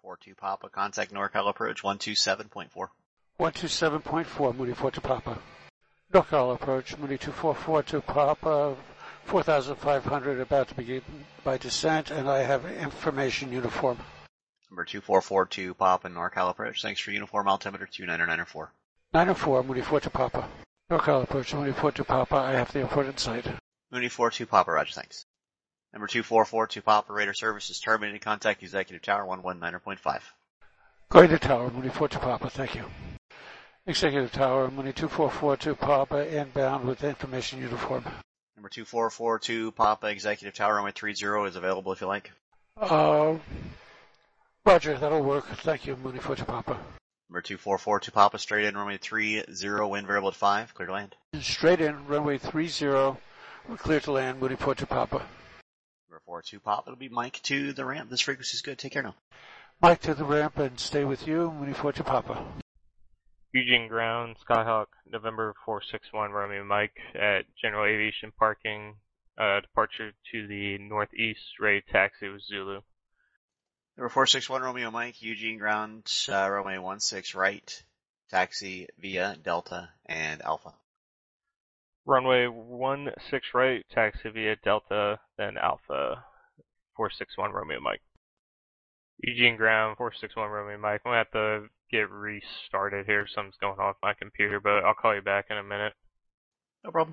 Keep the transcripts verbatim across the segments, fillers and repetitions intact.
four two Papa, contact NorCal approach one two seven point four. one two seven point four, Mooney four to Papa. NorCal approach, Mooney two four four to Papa, four thousand five hundred about to begin by descent, and I have information uniform. Number two four four two Papa, NorCal approach, thanks for uniform altimeter two nine nine four. nine oh four, Mooney four to Papa. NorCal approach, Mooney four to Papa, I have the airport in sight. Mooney four two Papa, roger, thanks. Number two four four two Papa, radar service is terminated, contact Executive Tower one one nine point five. Going to Tower, Mooney four to Papa, thank you. Executive Tower, Mooney two four four two Papa, inbound with information uniform. Number two four four two Papa, Executive Tower, runway three zero is available if you like. Uh, roger, that'll work. Thank you, Mooney four to Papa. Number two four four two Papa, straight in, runway three zero, wind variable at five, clear to land. Straight in, runway three zero, we're clear to land, Mooney four to Papa. Number four two Papa, it'll be Mike to the ramp. This frequency is good. Take care now. Mike to the ramp and stay with you, Mooney four to Papa. Eugene Ground, Skyhawk, November four six one, Romeo Mike at General Aviation Parking, uh, departure to the northeast, ready taxi with Zulu. Number four six one Romeo Mike, Eugene Ground, uh, runway one six right, taxi via Delta and Alpha. Runway one six right, taxi via Delta, then Alpha, four six one Romeo Mike. Eugene Ground, four six one Romeo Mike. I'm going to have to get restarted here. Something's going on with my computer, but I'll call you back in a minute. No problem.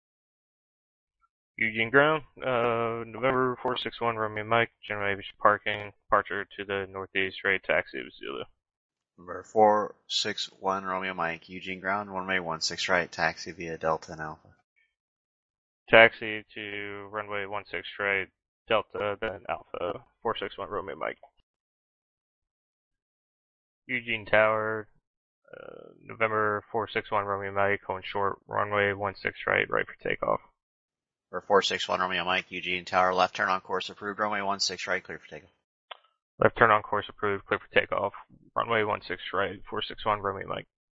Eugene Ground, uh, November four six one Romeo Mike, General Aviation Parking, departure to the northeast, ready taxi with Zulu. Number four six one Romeo Mike, Eugene Ground, runway one six right, taxi via Delta and Alpha. Taxi to runway one six right, Delta, then Alpha, four six one Romeo Mike. Eugene Tower, uh, November four six one Romeo Mike, going short, runway one six right, right for takeoff. For four six one Romeo Mike, Eugene Tower, left turn on course approved, runway one six right, clear for takeoff. Left turn on course approved, clear for takeoff, runway one six right, four six one Romeo Mike.